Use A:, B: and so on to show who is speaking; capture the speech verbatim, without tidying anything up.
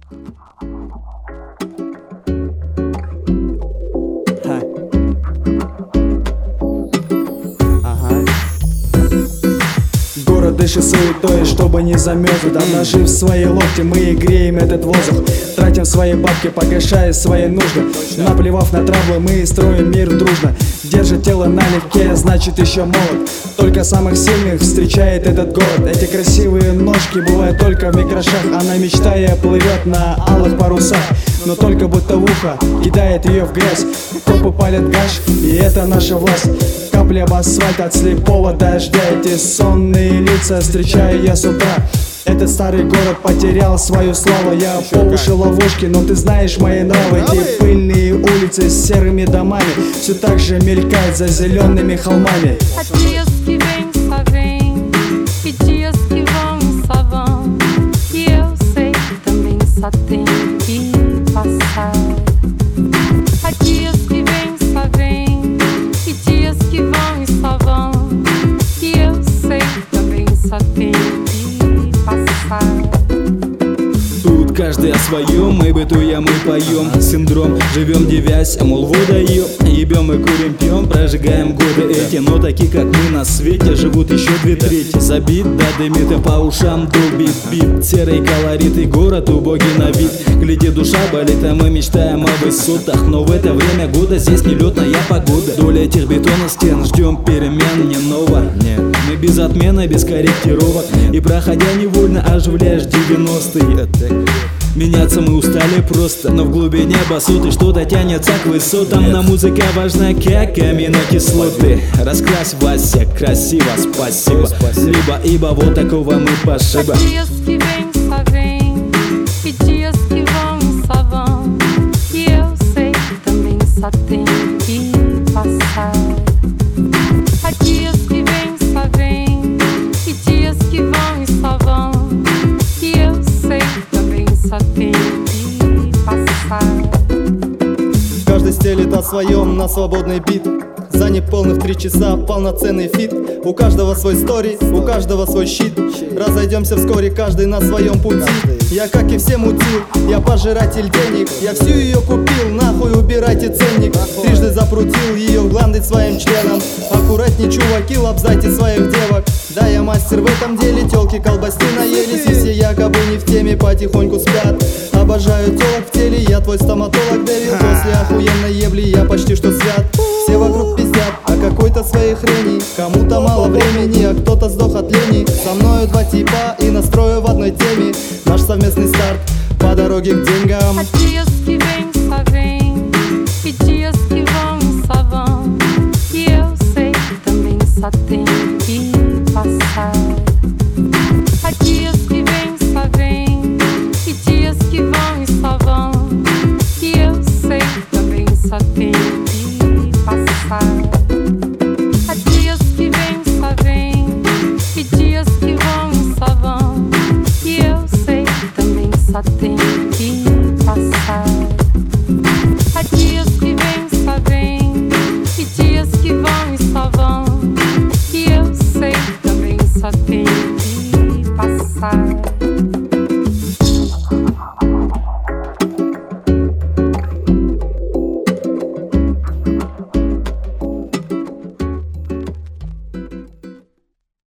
A: Город дышит суетой, чтобы не замерзнуть. Обнажив свои локти, мы греем этот воздух. Тратим свои бабки, погашая свои нужды. Наплевав на травлы, мы строим мир дружно. Держит тело налегке, значит еще молод. Только самых сильных встречает этот город. Эти красивые ножки бывают только в микрошах. Она, мечтая, плывет на алых парусах, но только будто в ухо кидает ее в грязь. Копы палят гаш, и это наша власть. Капли об асфальт от слепого дождя. Эти сонные лица встречаю я с утра. Этот старый город потерял свою славу. Я по уши ловушки, но ты знаешь мои нравы. Эти пыльные улицы с серыми домами все так же mелькают за зелеными холмами.
B: Dias que vem só vem, e dias que vão e só vão. E eu sei que também só tem que passar. Há dias que vem só vem, e dias que vão e só vão. E eu sei que também só tem que passar.
C: Тут каждый о своем, мы бытуем, мы поем. Синдром, живем девясь, мол, водоем. Ебем и курим, пьем, прожигаем годы эти. Но такие, как мы на свете, живут еще две трети. Забит, да дымит и по ушам долбит бит. Серый колорит и город убогий на вид. Гляди, душа болит, а мы мечтаем о высотах. Но в это время года здесь нелетная погода. Доля этих бетонных стен, ждем перемен, не ново. Нет, мы без отмены, без корректировок. И проходя невольно оживляешь девяностые. Меняться мы устали просто, но в глубине басоты что-то тянется к высотам. Нет. На музыка важна, как аминокислоты. Раскрась, Вася, красиво, спасибо. спасибо. Либо ибо вот такого мы пошиба.
B: Dias que vem só vem, e dias que vão e só vão. E eu sei que também só tem que passar. Há dias que vem só vem, e dias que vão e só vão. E eu sei que também só tem que passar.
D: Каждый стелит о своем на свободный бит. За неполных три часа полноценный фит. У каждого свой стори, у каждого свой щит. Разойдемся вскоре, каждый на своем пути. Я, как и все, мутил, я пожиратель денег. Я всю ее купил, нахуй убирайте ценник. Трижды запрутил ее в гланды своим членом. Аккуратней, чуваки, лобзайте своих девок. Да, я мастер в этом деле, телки колбасты наелись. И все якобы не в теме, потихоньку спят. Обожаю телок в теле, я твой стоматолог, Дэвид. После охуенной ебли я почти что свят. Все вокруг пиздят о какой-то своей хрени. Кому-то мало времени, а кто-то сдох от лени. Со мною два типа и настрою в одной теме. Наш совместный старт по дороге к деньгам.
B: Há dias que vem só vem, e dias que vão e só vão. E eu sei que também só tem que passar. Há dias que vem só vem, e dias que vão e só vão. E eu sei que também só tem que passar. Há dias que vem só vem, e dias que vão e só vão. E eu sei que também só tem que passar. Há dias que vem só vem, e dias que vão e só vão. E eu sei que também só tem que passar.